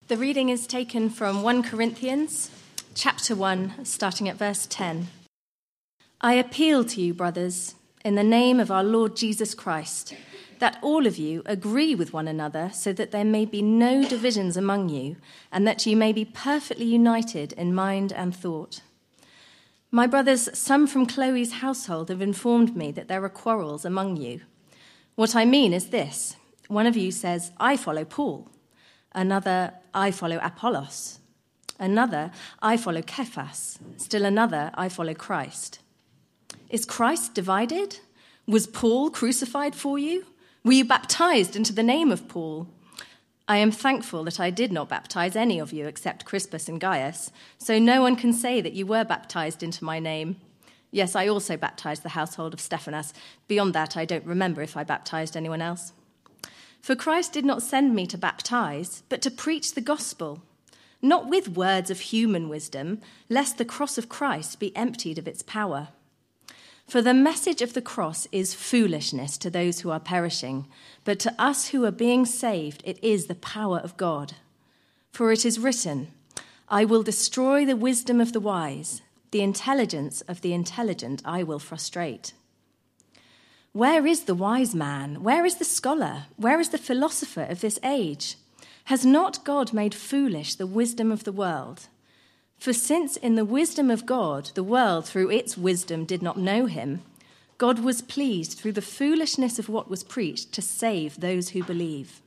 The reading is taken from 1 Corinthians, chapter 1, starting at verse 10. I appeal to you, brothers, in the name of our Lord Jesus Christ, that all of you agree with one another so that there may be no divisions among you, and that you may be perfectly united in mind and thought. My brothers, some from Chloe's household have informed me that there are quarrels among you. What I mean is this: one of you says, I follow Paul. Another, I follow Apollos. Another, I follow Cephas. Still another, I follow Christ. Is Christ divided? Was Paul crucified for you? Were you baptized into the name of Paul? I am thankful that I did not baptize any of you except Crispus and Gaius, so no one can say that you were baptized into my name. Yes, I also baptized the household of Stephanas. Beyond that, I don't remember if I baptized anyone else. For Christ did not send me to baptize, but to preach the gospel, not with words of human wisdom, lest the cross of Christ be emptied of its power. For the message of the cross is foolishness to those who are perishing, but to us who are being saved, it is the power of God. For it is written, I will destroy the wisdom of the wise, the intelligence of the intelligent I will frustrate. Where is the wise man? Where is the scholar? Where is the philosopher of this age? Has not God made foolish the wisdom of the world? For since in the wisdom of God, the world through its wisdom did not know him, God was pleased through the foolishness of what was preached to save those who believe.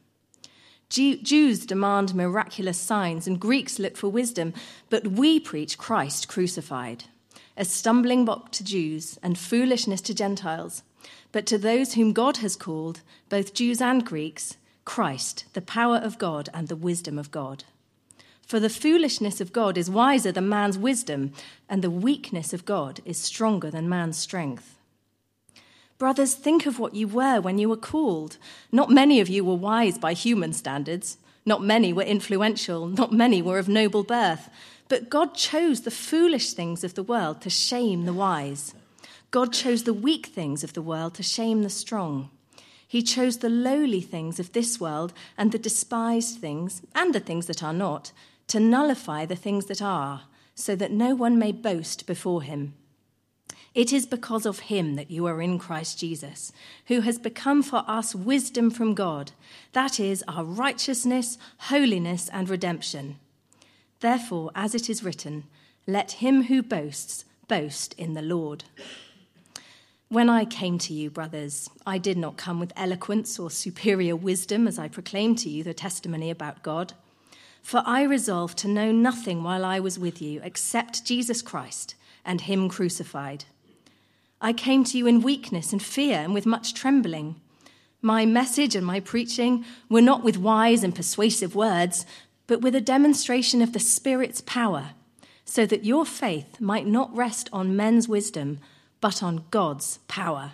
Jews demand miraculous signs and Greeks look for wisdom, but we preach Christ crucified, a stumbling block to Jews and foolishness to Gentiles. But to those whom God has called, both Jews and Greeks, Christ, the power of God and the wisdom of God. For the foolishness of God is wiser than man's wisdom, and the weakness of God is stronger than man's strength. Brothers, think of what you were when you were called. Not many of you were wise by human standards. Not many were influential. Not many were of noble birth. But God chose the foolish things of the world to shame the wise. God chose the weak things of the world to shame the strong. He chose the lowly things of this world and the despised things, and the things that are not, to nullify the things that are, so that no one may boast before him. It is because of him that you are in Christ Jesus, who has become for us wisdom from God, that is, our righteousness, holiness, and redemption. Therefore, as it is written, let him who boasts boast in the Lord. When I came to you, brothers, I did not come with eloquence or superior wisdom as I proclaimed to you the testimony about God. For I resolved to know nothing while I was with you except Jesus Christ and him crucified. I came to you in weakness and fear and with much trembling. My message and my preaching were not with wise and persuasive words, but with a demonstration of the Spirit's power, so that your faith might not rest on men's wisdom, but on God's power.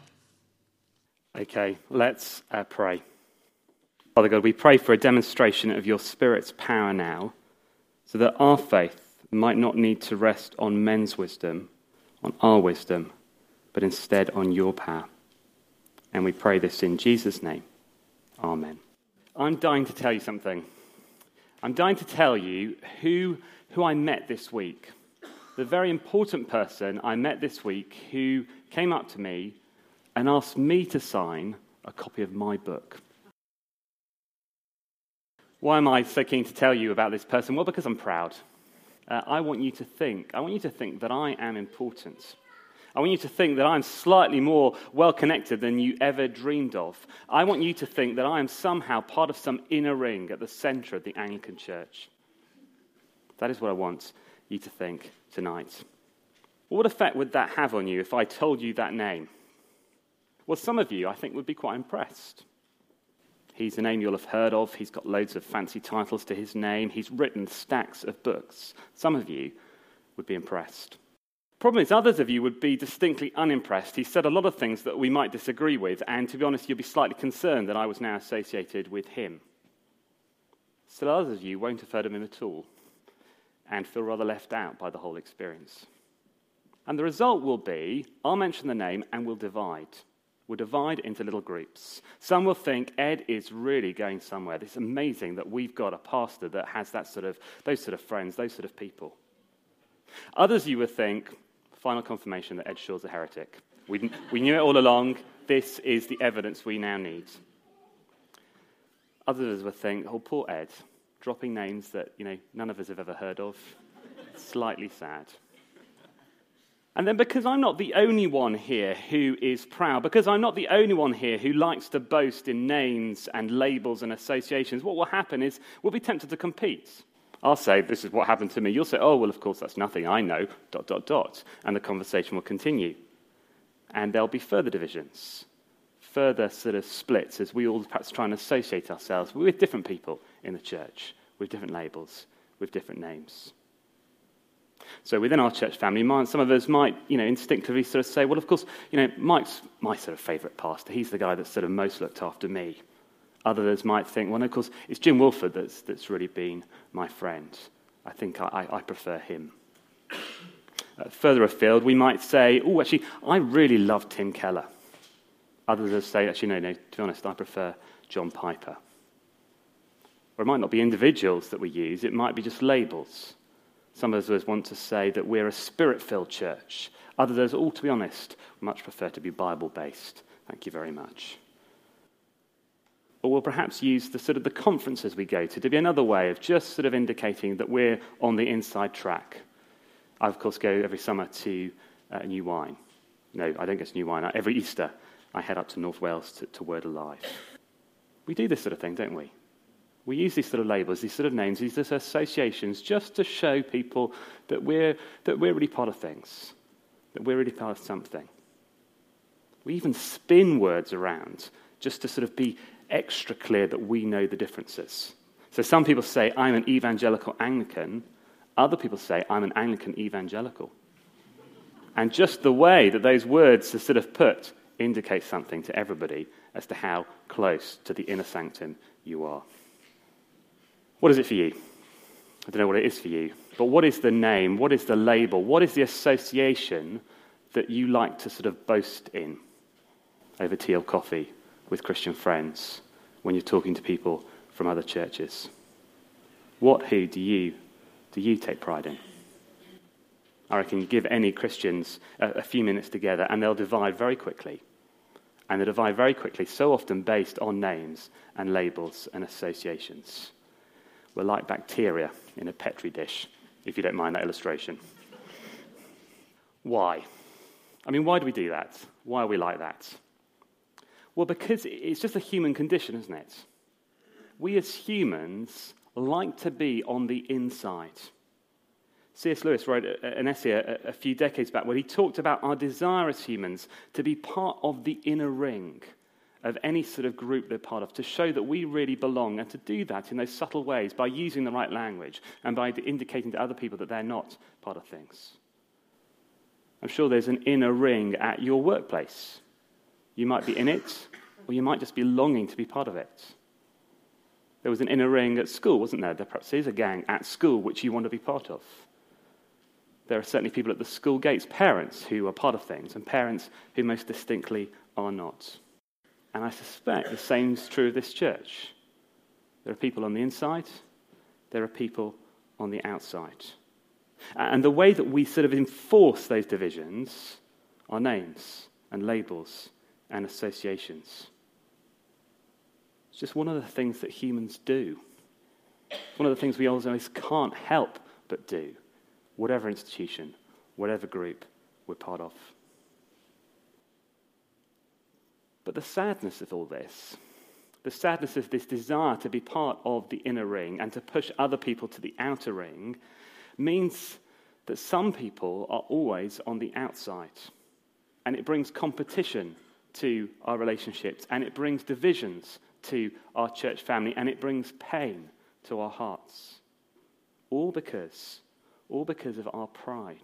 Okay, let's pray. Father God, we pray for a demonstration of your Spirit's power now, so that our faith might not need to rest on men's wisdom, on our wisdom, but instead on your power. And we pray this in Jesus' name. Amen. I'm dying to tell you something. I'm dying to tell you who I met this week. The very important person I met this week who came up to me and asked me to sign a copy of my book. Why am I so keen to tell you about this person? Well, because I'm proud. I want you to think that I am important. I want you to think that I'm slightly more well-connected than you ever dreamed of. I want you to think that I am somehow part of some inner ring at the center of the Anglican Church. That is what I want you to think tonight. What effect would that have on you if I told you that name? Well, some of you, I think, would be quite impressed. He's a name you'll have heard of. He's got loads of fancy titles to his name. He's written stacks of books. Some of you would be impressed. Problem is, others of you would be distinctly unimpressed. He said a lot of things that we might disagree with, and to be honest, you'll be slightly concerned that I was now associated with him. Still, others of you won't have heard of him at all, and feel rather left out by the whole experience. And the result will be, I'll mention the name and we'll divide. will divide into little groups. Some will think Ed is really going somewhere. It's amazing that we've got a pastor that has those sort of friends, those sort of people. Others you would think, final confirmation that Ed Shaw's a heretic. We knew it all along. This is the evidence we now need. Others would think, oh, poor Ed, dropping names that none of us have ever heard of. Slightly sad. And then because I'm not the only one here who is proud, because I'm not the only one here who likes to boast in names and labels and associations, what will happen is we'll be tempted to compete. I'll say, this is what happened to me. You'll say, oh, well, of course, that's nothing. I know, ... And the conversation will continue. And there'll be further divisions, further sort of splits as we all perhaps try and associate ourselves with different people in the church, with different labels, with different names. So within our church family, some of us might, instinctively sort of say, well, of course, Mike's my sort of favourite pastor. He's the guy that's sort of most looked after me. Others might think, well, of course, it's Jim Wilford that's really been my friend. I think I prefer him. Further afield, we might say, oh, actually, I really love Tim Keller. Others will say, actually, no, to be honest, I prefer John Piper. Or it might not be individuals that we use, it might be just labels. Some of us want to say that we're a spirit-filled church. Others, to be honest, much prefer to be Bible-based. Thank you very much. Or we'll perhaps use the conferences we go to be another way of just sort of indicating that we're on the inside track. I, of course, go every summer to New Wine. No, I don't go to New Wine. Every Easter, I head up to North Wales to Word Alive. We do this sort of thing, don't we? We use these sort of labels, these sort of names, these sort of associations just to show people that we're really part of things, that we're really part of something. We even spin words around just to sort of be extra clear that we know the differences. So some people say, I'm an evangelical Anglican. Other people say, I'm an Anglican evangelical. And just the way that those words are sort of put indicates something to everybody as to how close to the inner sanctum you are. What is it for you? I don't know what it is for you, but what is the name? What is the label? What is the association that you like to sort of boast in over tea or coffee with Christian friends when you're talking to people from other churches? Who do you take pride in? I reckon you give any Christians a few minutes together and they'll divide very quickly. And they'll divide very quickly, so often based on names and labels and associations. We're like bacteria in a Petri dish, if you don't mind that illustration. Why? Why do we do that? Why are we like that? Well, because it's just a human condition, isn't it? We as humans like to be on the inside. C.S. Lewis wrote an essay a few decades back where he talked about our desire as humans to be part of the inner ring of any sort of group they're part of, to show that we really belong, and to do that in those subtle ways by using the right language and by indicating to other people that they're not part of things. I'm sure there's an inner ring at your workplace. You might be in it, or you might just be longing to be part of it. There was an inner ring at school, wasn't there? There perhaps is a gang at school which you want to be part of. There are certainly people at the school gates, parents who are part of things, and parents who most distinctly are not. And I suspect the same is true of this church. There are people on the inside, there are people on the outside. And the way that we sort of enforce those divisions are names and labels and associations. It's just one of the things that humans do. One of the things we always can't help but do, whatever institution, whatever group we're part of. But the sadness of all this, the sadness of this desire to be part of the inner ring and to push other people to the outer ring, means that some people are always on the outside. And it brings competition to our relationships, and it brings divisions to our church family, and it brings pain to our hearts. All because of our pride.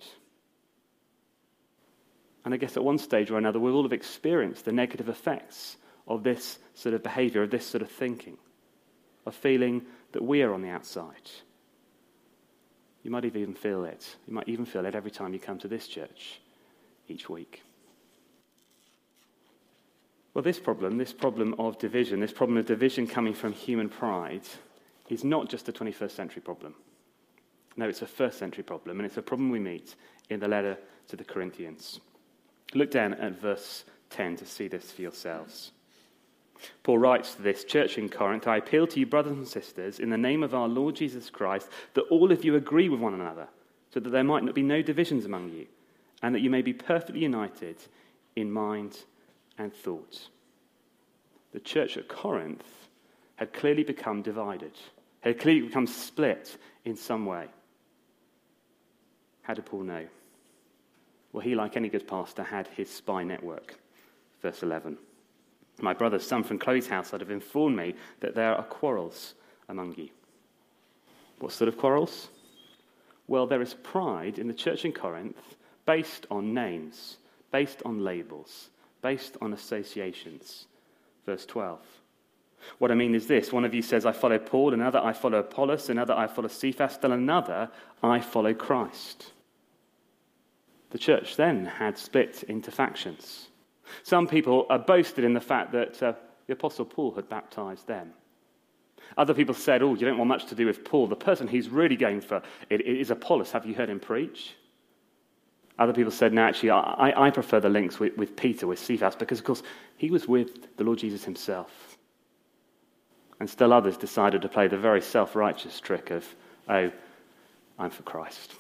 And I guess at one stage or another, we'll all have experienced the negative effects of this sort of behavior, of this sort of thinking, of feeling that we are on the outside. You might even feel it. You might even feel it every time you come to this church each week. Well, this problem of division, this problem of division coming from human pride, is not just a 21st century problem. No, it's a first century problem, and it's a problem we meet in the letter to the Corinthians. Look down at verse 10 to see this for yourselves. Paul writes to this church in Corinth, I appeal to you, brothers and sisters, in the name of our Lord Jesus Christ, that all of you agree with one another, so that there might not be no divisions among you, and that you may be perfectly united in mind and thought. The church at Corinth had clearly become divided, had clearly become split in some way. How did Paul know? Well, he, like any good pastor, had his spy network. Verse 11. My brothers, some from Chloe's household, have informed me that there are quarrels among you. What sort of quarrels? Well, there is pride in the church in Corinth based on names, based on labels, based on associations. Verse 12. What I mean is this. One of you says, I follow Paul, another, I follow Apollos, another, I follow Cephas, still another, I follow Christ. The church then had split into factions. Some people boasted in the fact that the Apostle Paul had baptized them. Other people said, you don't want much to do with Paul. The person he's really going for it is Apollos. Have you heard him preach? Other people said, no, actually, I prefer the links with Peter, with Cephas, because, of course, he was with the Lord Jesus himself. And still others decided to play the very self-righteous trick of, I'm for Christ.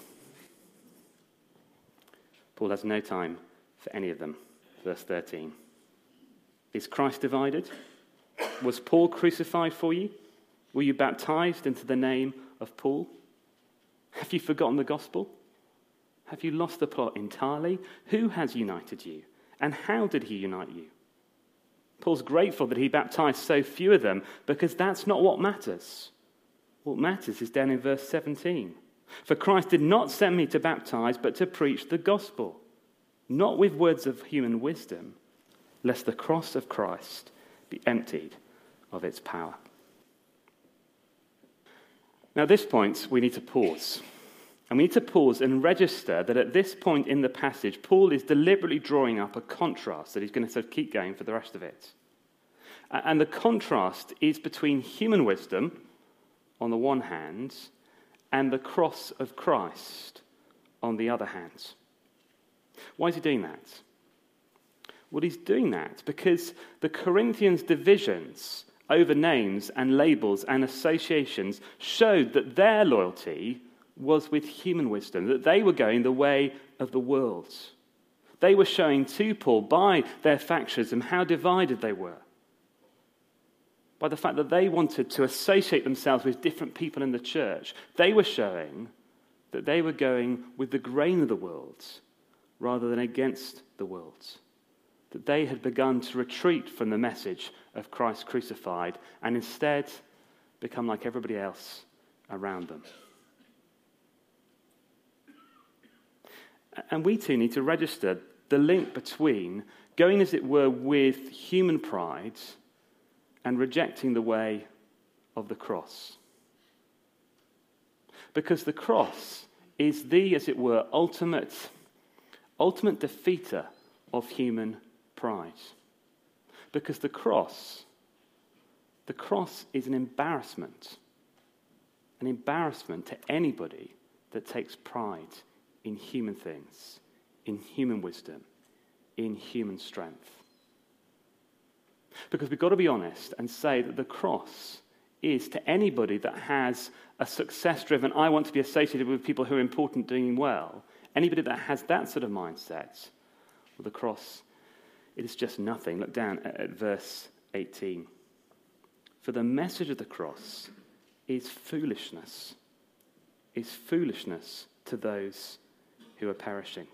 Paul has no time for any of them. Verse 13. Is Christ divided? Was Paul crucified for you? Were you baptized into the name of Paul? Have you forgotten the gospel? Have you lost the plot entirely? Who has united you? And how did he unite you? Paul's grateful that he baptized so few of them because that's not what matters. What matters is down in verse 17. For Christ did not send me to baptize, but to preach the gospel, not with words of human wisdom, lest the cross of Christ be emptied of its power. Now, at this point, we need to pause. And we need to pause and register that at this point in the passage, Paul is deliberately drawing up a contrast that he's going to sort of keep going for the rest of it. And the contrast is between human wisdom, on the one hand, and the cross of Christ, on the other hand. Why is he doing that? Well, he's doing that because the Corinthians' divisions over names and labels and associations showed that their loyalty was with human wisdom, that they were going the way of the world. They were showing to Paul by their factionism how divided they were, by the fact that they wanted to associate themselves with different people in the church. They were showing that they were going with the grain of the world rather than against the world, that they had begun to retreat from the message of Christ crucified and instead become like everybody else around them. And we too need to register the link between going, as it were, with human pride and rejecting the way of the cross. Because the cross is the, as it were, ultimate defeater of human pride. Because the cross is an embarrassment to anybody that takes pride in human things, in human wisdom, in human strength. Because we've got to be honest and say that the cross is, to anybody that has a success-driven, I want to be associated with people who are important, doing well, anybody that has that sort of mindset, well, the cross, it is just nothing. Look down at verse 18. For the message of the cross is foolishness to those who are perishing.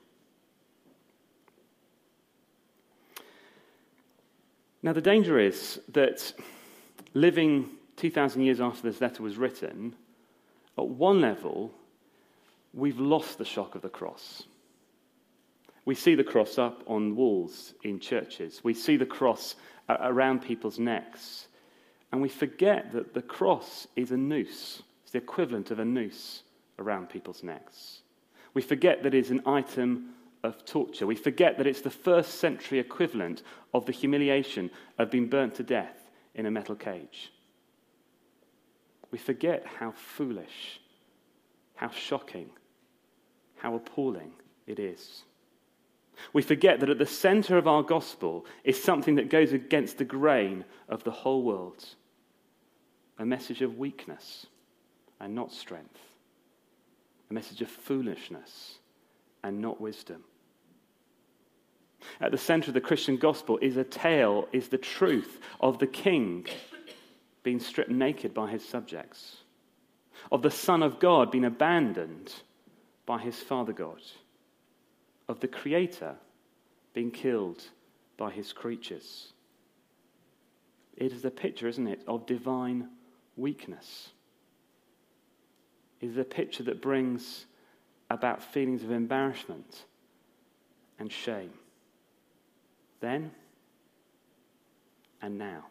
Now, the danger is that living 2,000 years after this letter was written, at one level, we've lost the shock of the cross. We see the cross up on walls in churches. We see the cross around people's necks. And we forget that the cross is a noose. It's the equivalent of a noose around people's necks. We forget that it is an item of torture. We forget that it's the first century equivalent of the humiliation of being burnt to death in a metal cage. We forget how foolish, how shocking, how appalling it is. We forget that at the center of our gospel is something that goes against the grain of the whole world. A message of weakness and not strength. A message of foolishness and not wisdom. At the center of the Christian gospel is the truth of the king being stripped naked by his subjects, of the Son of God being abandoned by his Father God, of the Creator being killed by his creatures. It is a picture, isn't it, of divine weakness. It is a picture that brings about feelings of embarrassment and shame. Then and now.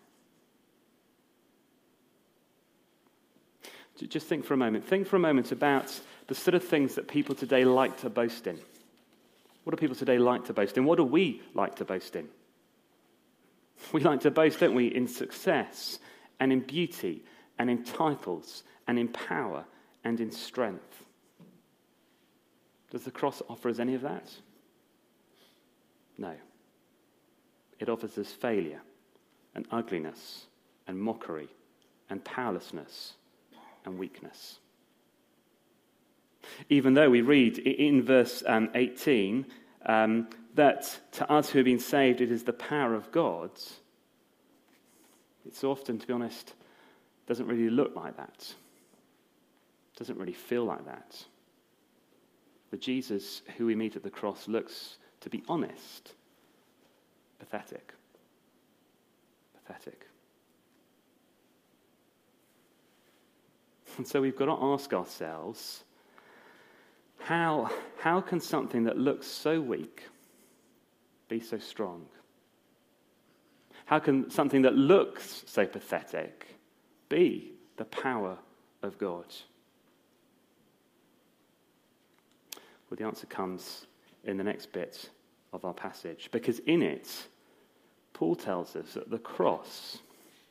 Just think for a moment. Think for a moment about the sort of things that people today like to boast in. What do people today like to boast in? What do we like to boast in? We like to boast, don't we, in success and in beauty and in titles and in power and in strength. Does the cross offer us any of that? No. It offers us failure and ugliness and mockery and powerlessness and weakness. Even though we read in verse 18 that to us who have been saved it is the power of God, it's often, to be honest, doesn't really look like that. Doesn't really feel like that. The Jesus who we meet at the cross looks, to be honest, pathetic. Pathetic. And so we've got to ask ourselves, how can something that looks so weak be so strong? How can something that looks so pathetic be the power of God? Well, the answer comes in the next bit of our passage, because in it, Paul tells us that the cross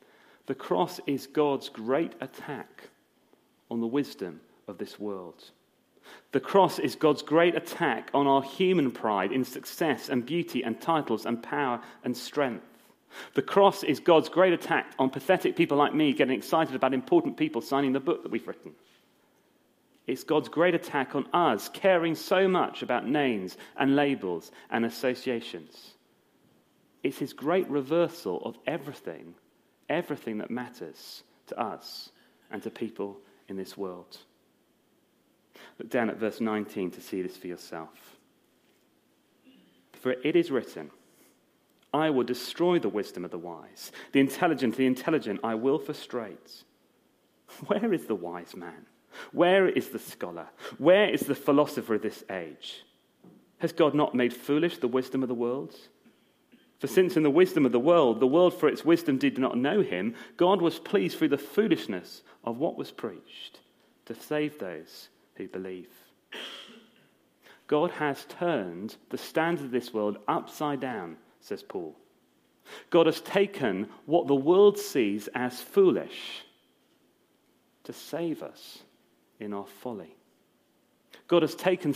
is God's great attack on the wisdom of this world. The cross is God's great attack on our human pride in success and beauty and titles and power and strength. The cross is God's great attack on pathetic people like me getting excited about important people signing the book that we've written. It's God's great attack on us caring so much about names and labels and associations. It's his great reversal of everything that matters to us and to people in this world. Look down at verse 19 to see this for yourself. For it is written, I will destroy the wisdom of the wise. The intelligent I will frustrate. Where is the wise man? Where is the scholar? Where is the philosopher of this age? Has God not made foolish the wisdom of the world? For since in the wisdom of the world for its wisdom did not know him, God was pleased through the foolishness of what was preached to save those who believe. God has turned the standards of this world upside down, says Paul. God has taken what the world sees as foolish to save us in our folly. God has taken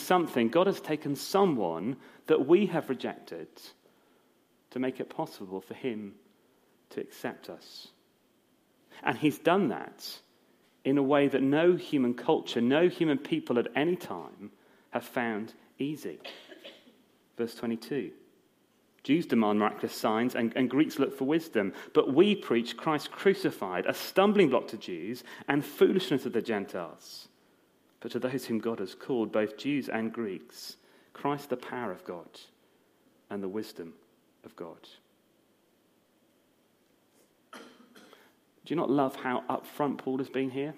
someone that we have rejected to make it possible for him to accept us. And he's done that in a way that no human culture, no human people at any time have found easy. Verse 22. Jews demand miraculous signs and Greeks look for wisdom, but we preach Christ crucified, a stumbling block to Jews and foolishness of the Gentiles. But to those whom God has called, both Jews and Greeks, Christ the power of God and the wisdom of God. Do you not love how upfront Paul has been here?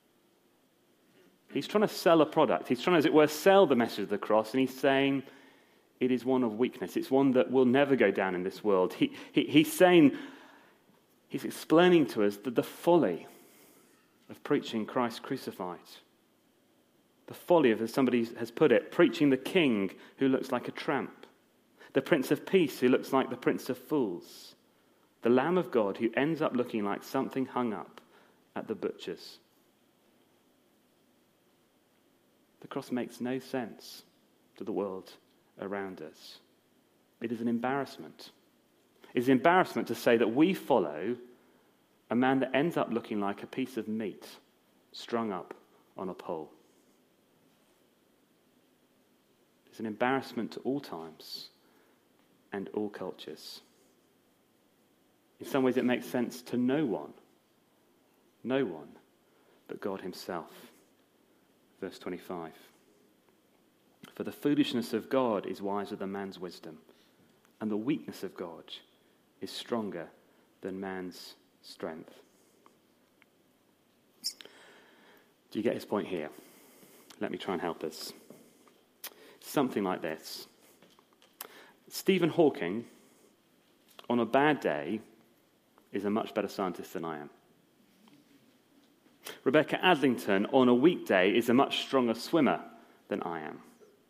He's trying to sell a product. He's trying, as it were, sell the message of the cross, and he's saying it is one of weakness. It's one that will never go down in this world. He's explaining to us the folly of preaching Christ crucified. The folly of, as somebody has put it, preaching the king who looks like a tramp, the Prince of Peace who looks like the Prince of Fools, the Lamb of God who ends up looking like something hung up at the butcher's. The cross makes no sense to the world around us. It is an embarrassment. It is an embarrassment to say that we follow a man that ends up looking like a piece of meat strung up on a pole. It's an embarrassment to all times and all cultures. In some ways it makes sense to no one but God himself. Verse 25. For the foolishness of God is wiser than man's wisdom, and the weakness of God is stronger than man's strength. Do you get his point here? Let me try and help us. Something like this. Stephen Hawking, on a bad day, is a much better scientist than I am. Rebecca Adlington, on a weekday, is a much stronger swimmer than I am.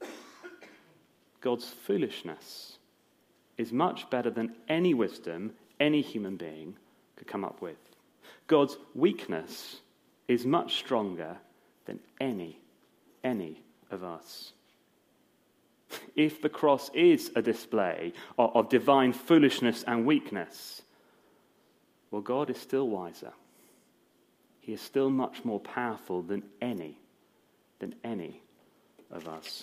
God's foolishness is much better than any wisdom any human being could come up with. God's weakness is much stronger than any of us. If the cross is a display of divine foolishness and weakness, well, God is still wiser. He is still much more powerful than any of us.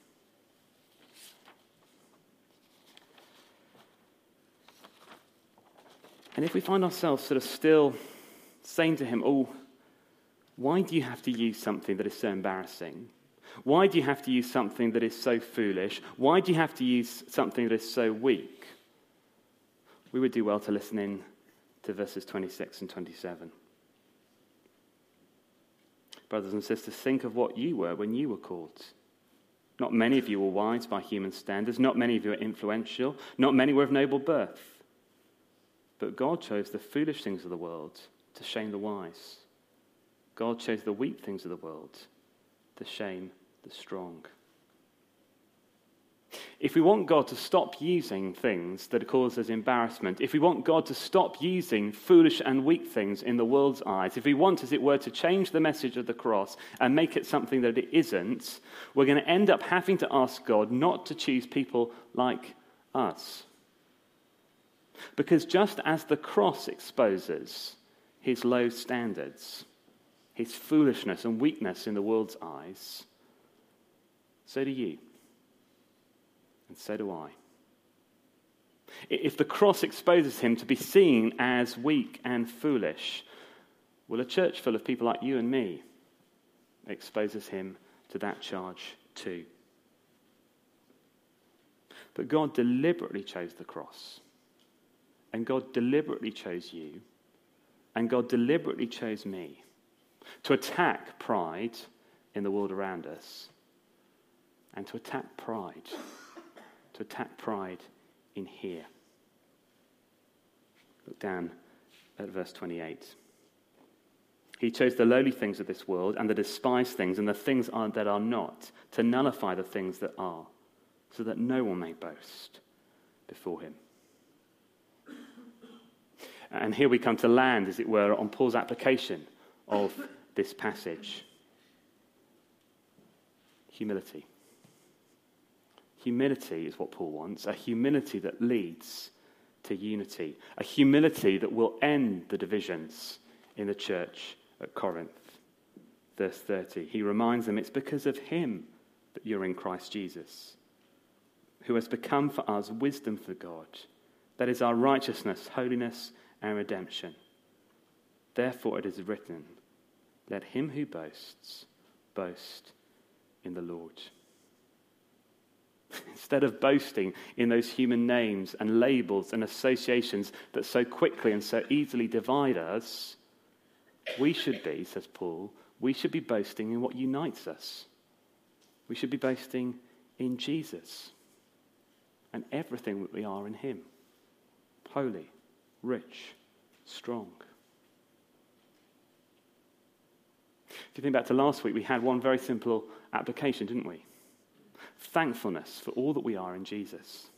And if we find ourselves sort of still saying to him, oh, why do you have to use something that is so embarrassing? Why do you have to use something that is so foolish? Why do you have to use something that is so weak? We would do well to listen in to verses 26 and 27. Brothers and sisters, think of what you were when you were called. Not many of you were wise by human standards. Not many of you were influential. Not many were of noble birth. But God chose the foolish things of the world to shame the wise. God chose the weak things of the world to shame the strong. If we want God to stop using things that cause us embarrassment, if we want God to stop using foolish and weak things in the world's eyes, if we want, as it were, to change the message of the cross and make it something that it isn't, we're going to end up having to ask God not to choose people like us. Because just as the cross exposes his low standards, his foolishness and weakness in the world's eyes, so do you. And so do I. If the cross exposes him to be seen as weak and foolish, well, a church full of people like you and me exposes him to that charge too. But God deliberately chose the cross. And God deliberately chose you. And God deliberately chose me to attack pride in the world around us. And to attack pride in here. Look down at verse 28. He chose the lowly things of this world and the despised things and the things that are not, to nullify the things that are, so that no one may boast before him. And here we come to land, as it were, on Paul's application of this passage. Humility. Humility is what Paul wants, a humility that leads to unity, a humility that will end the divisions in the church at Corinth. Verse 30, he reminds them it's because of him that you're in Christ Jesus, who has become for us wisdom for God. That is our righteousness, holiness, and redemption. Therefore it is written, let him who boasts, boast in the Lord. Instead of boasting in those human names and labels and associations that so quickly and so easily divide us, we should be, says Paul, we should be boasting in what unites us. We should be boasting in Jesus and everything that we are in him. Holy, rich, strong. If you think back to last week, we had one very simple application, didn't we? Thankfulness for all that we are in Jesus.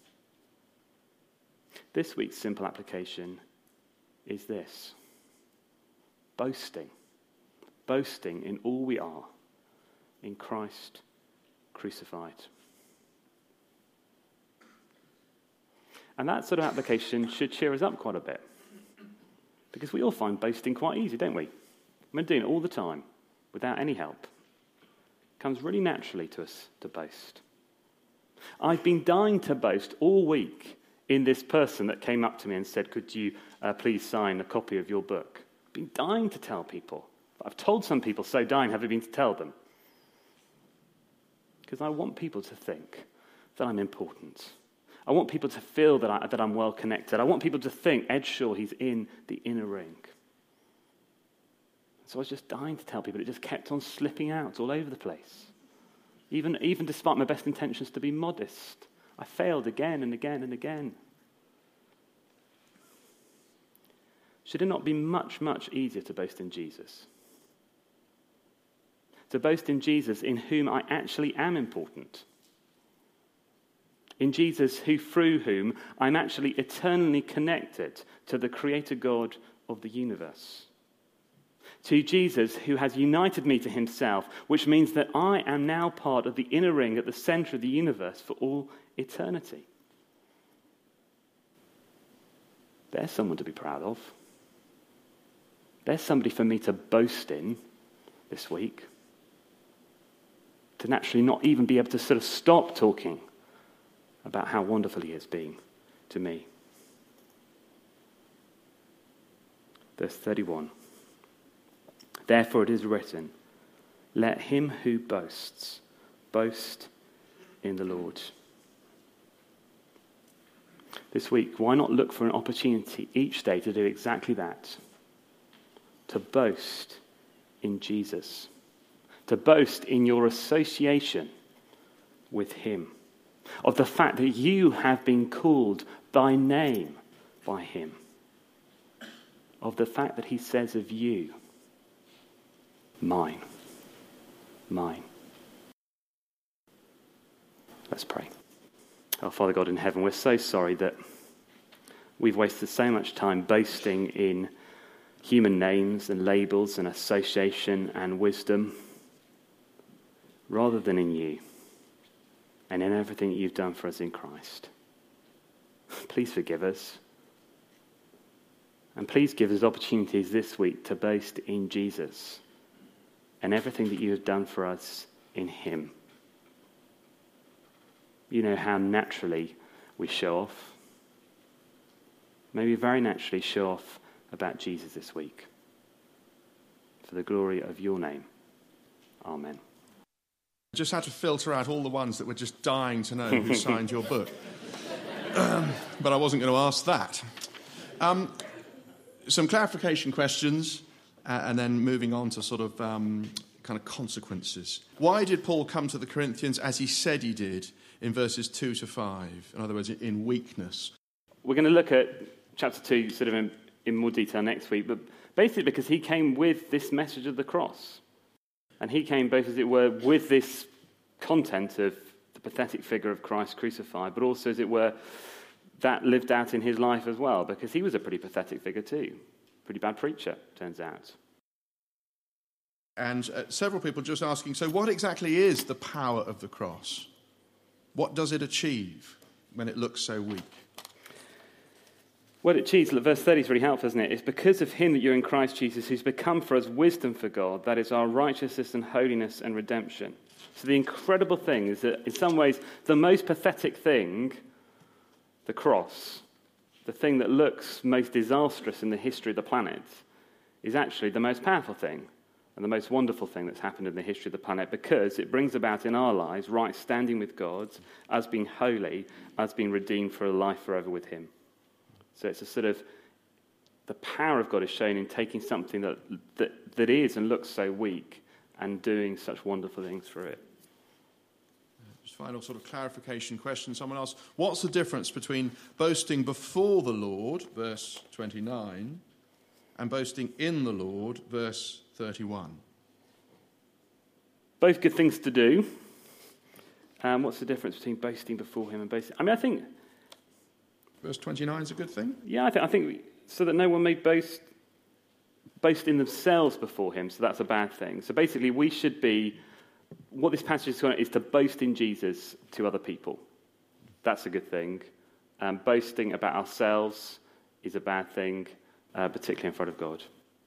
This week's simple application is this: boasting. Boasting in all we are in Christ crucified. And that sort of application should cheer us up quite a bit, because we all find boasting quite easy, don't we? We're doing it all the time without any help. It comes really naturally to us to boast. I've been dying to boast all week in this person that came up to me and said, could you please sign a copy of your book? I've been dying to tell people. I've told some people, so dying have I been to tell them. Because I want people to think that I'm important. I want people to feel that I'm well connected. I want people to think, Ed Shaw, he's in the inner ring. So I was just dying to tell people. It just kept on slipping out all over the place. Even despite my best intentions to be modest, I failed again and again and again. Should it not be much, much easier to boast in Jesus? To boast in Jesus, in whom I actually am important. In Jesus, through whom I'm actually eternally connected to the Creator God of the universe. To Jesus, who has united me to himself, which means that I am now part of the inner ring at the center of the universe for all eternity. There's someone to be proud of. There's somebody for me to boast in this week. To naturally not even be able to sort of stop talking about how wonderful he has been to me. Verse 31. Therefore it is written, let him who boasts, boast in the Lord. This week, why not look for an opportunity each day to do exactly that? To boast in Jesus. To boast in your association with him. Of the fact that you have been called by name by him. Of the fact that he says of you, mine. Mine. Let's pray. Oh, Father God in heaven, we're so sorry that we've wasted so much time boasting in human names and labels and association and wisdom, rather than in you and in everything that you've done for us in Christ. Please forgive us. And please give us opportunities this week to boast in Jesus and everything that you have done for us in him. You know how naturally we show off. Maybe very naturally show off about Jesus this week. For the glory of your name. Amen. I just had to filter out all the ones that were just dying to know who signed your book. But I wasn't going to ask that. Some clarification questions, and then moving on to sort of kind of consequences. Why did Paul come to the Corinthians as he said he did in verses 2 to 5? In other words, in weakness. We're going to look at chapter 2 sort of in more detail next week, but basically because he came with this message of the cross. And he came both, as it were, with this content of the pathetic figure of Christ crucified, but also, as it were, that lived out in his life as well, because he was a pretty pathetic figure too. Pretty bad preacher, turns out. And several people just asking, so what exactly is the power of the cross? What does it achieve when it looks so weak? What it achieves, verse 30 is really helpful, isn't it? It's because of him that you're in Christ Jesus, who's become for us wisdom for God, that is our righteousness and holiness and redemption. So the incredible thing is that in some ways the most pathetic thing, the cross, the thing that looks most disastrous in the history of the planet, is actually the most powerful thing and the most wonderful thing that's happened in the history of the planet, because it brings about in our lives right standing with God, us being holy, us being redeemed for a life forever with him. So it's a sort of, the power of God is shown in taking something that is and looks so weak and doing such wonderful things for it. Just final sort of clarification question. Someone asked, what's the difference between boasting before the Lord, verse 29, and boasting in the Lord, verse 31? Both good things to do. What's the difference between boasting before him and boasting? I think Verse 29 is a good thing? Yeah, I think so that no one may boast in themselves before him, so that's a bad thing. So basically, we should be, what this passage is going is to boast in Jesus to other people. That's a good thing. Boasting about ourselves is a bad thing, particularly in front of God.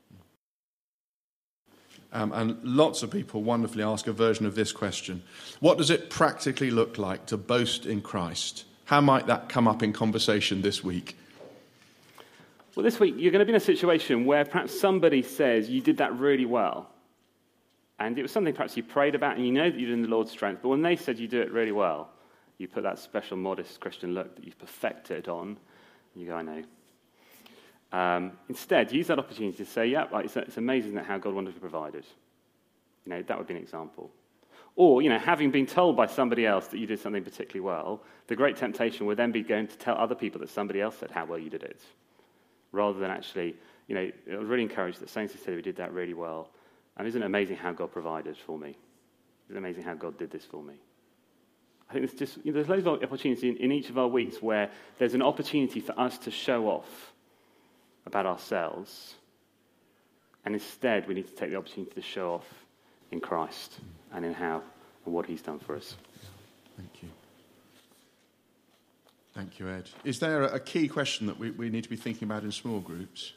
And lots of people wonderfully ask a version of this question. What does it practically look like to boast in Christ? How might that come up in conversation this week? Well, this week you're going to be in a situation where perhaps somebody says you did that really well. And it was something perhaps you prayed about and you know that you did in the Lord's strength. But when they said you do it really well, you put that special modest Christian look that you've perfected on. And you go, I know. Instead, use that opportunity to say, yeah, it's amazing that how God wonderfully provided. That would be an example. Or, having been told by somebody else that you did something particularly well, the great temptation would then be going to tell other people that somebody else said how well you did it. Rather than actually, I was really encouraged that Saints said we did that really well. And isn't it amazing how God provided for me? Isn't it amazing how God did this for me? I think there's loads of opportunities in each of our weeks where there's an opportunity for us to show off about ourselves. And instead, we need to take the opportunity to show off in Christ and in how and what he's done for us. Thank you. Thank you, Ed. Is there a key question that we need to be thinking about in small groups?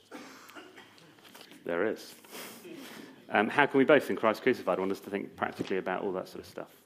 There is. How can we boast in Christ crucified? I want us to think practically about all that sort of stuff.